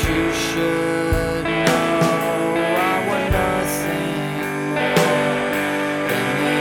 you should know I want nothing more than the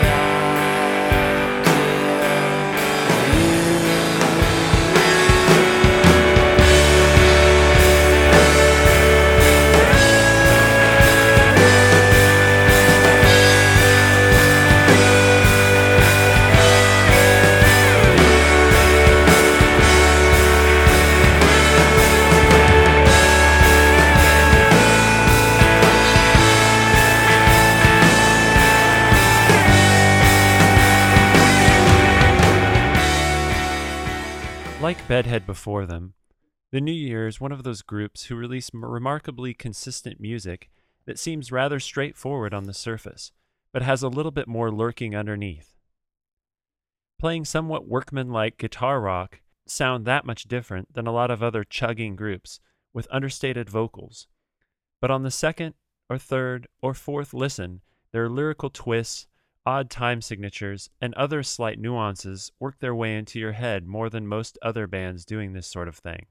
Like Bedhead before them, The New Year is one of those groups who release remarkably consistent music that seems rather straightforward on the surface, but has a little bit more lurking underneath. Playing somewhat workman-like guitar rock sound that much different than a lot of other chugging groups with understated vocals, but on the second or third or fourth listen, their lyrical twists, odd time signatures, and other slight nuances work their way into your head more than most other bands doing this sort of thing.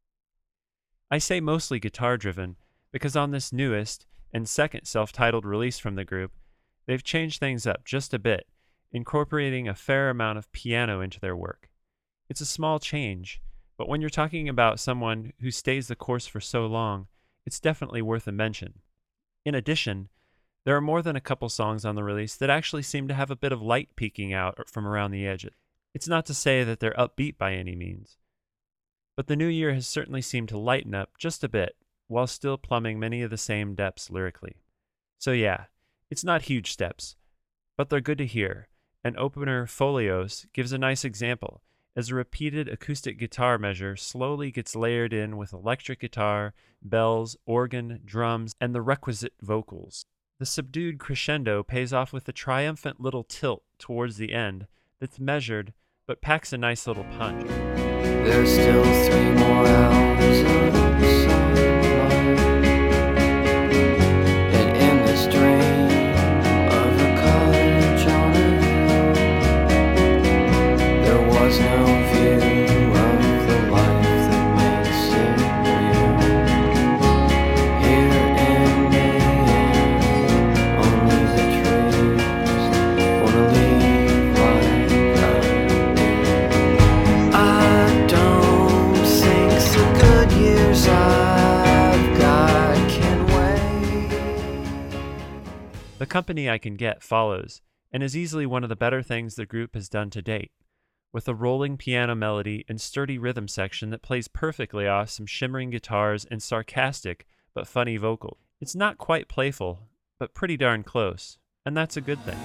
I say mostly guitar-driven because on this newest and second self-titled release from the group, they've changed things up just a bit, incorporating a fair amount of piano into their work. It's a small change, but when you're talking about someone who stays the course for so long, it's definitely worth a mention. In addition, there are more than a couple songs on the release that actually seem to have a bit of light peeking out from around the edges. It's not to say that they're upbeat by any means, but The New Year has certainly seemed to lighten up just a bit while still plumbing many of the same depths lyrically. So yeah, it's not huge steps, but they're good to hear, and opener Folios gives a nice example, as a repeated acoustic guitar measure slowly gets layered in with electric guitar, bells, organ, drums, and the requisite vocals. The subdued crescendo pays off with a triumphant little tilt towards the end that's measured but packs a nice little punch. There's still 3 more hours of sunlight, and in this dream of a cottage on a hill, there was no view of the life that makes it real. Here in May, only the trees wanna leave like I don't think the good years I've got can wait. The Company I Can Get follows, and is easily one of the better things the group has done to date, with a rolling piano melody and sturdy rhythm section that plays perfectly off some shimmering guitars and sarcastic but funny vocals. It's not quite playful, but pretty darn close, and that's a good thing.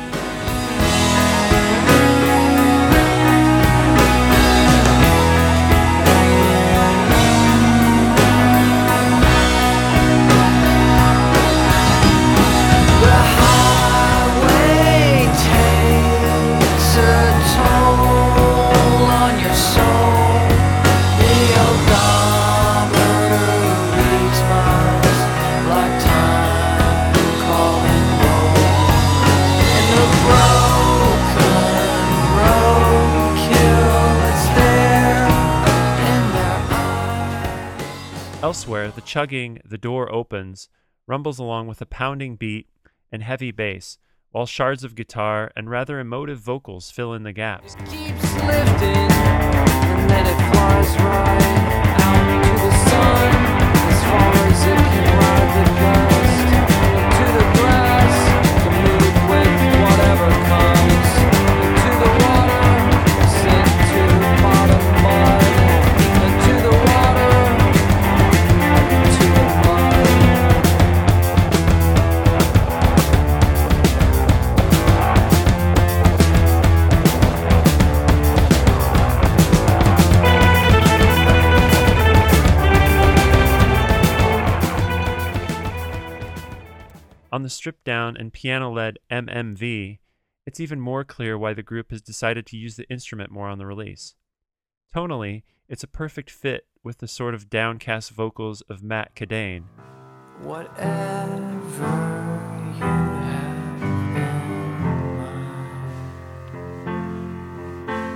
The highway takes a toll on your soul. The odometer reads miles like time calling roll. And the broken roadkill is there in their eyes. Elsewhere, the chugging "The Door Opens" rumbles along with a pounding beat and heavy bass, while shards of guitar and rather emotive vocals fill in the gaps. Keeps lifting, and then it flies right out to the sun, as far as it can ride the gust, into the grass, to move with whatever comes, into the water, sink to bottom mud, into the water, to the mud. On the stripped-down and piano-led MMV, it's even more clear why the group has decided to use the instrument more on the release. Tonally, it's a perfect fit with the sort of downcast vocals of Matt Cadane. Whatever you have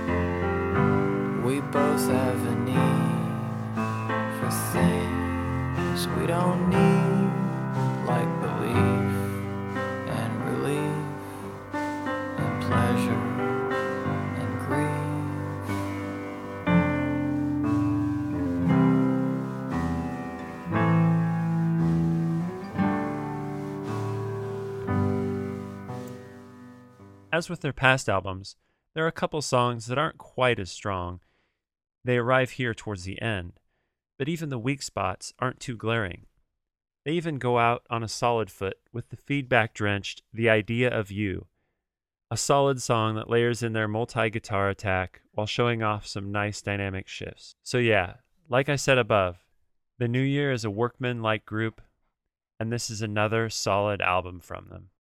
in mind, we both have a need for things 'cause we don't need like belief and relief and pleasure and grief. As with their past albums, there are a couple songs that aren't quite as strong. They arrive here towards the end, but even the weak spots aren't too glaring. They even go out on a solid foot with the feedback-drenched The Idea of You, a solid song that layers in their multi-guitar attack while showing off some nice dynamic shifts. So yeah, like I said above, The New Year is a workman-like group, and this is another solid album from them.